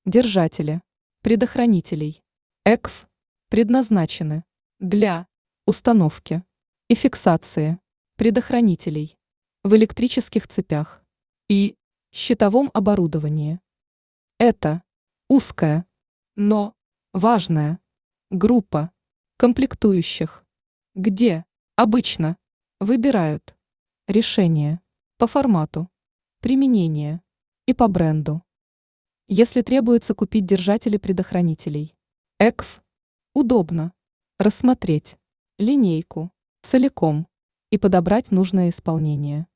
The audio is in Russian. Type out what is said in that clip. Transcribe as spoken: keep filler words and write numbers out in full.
Держатели предохранителей и си ви предназначены для установки и фиксации предохранителей в электрических цепях и щитовом оборудовании. Это узкая, но важная группа комплектующих, где обычно выбирают решение по формату, применения и по бренду. Если требуется купить держатели предохранителей и си ви, удобно рассмотреть линейку целиком и подобрать нужное исполнение.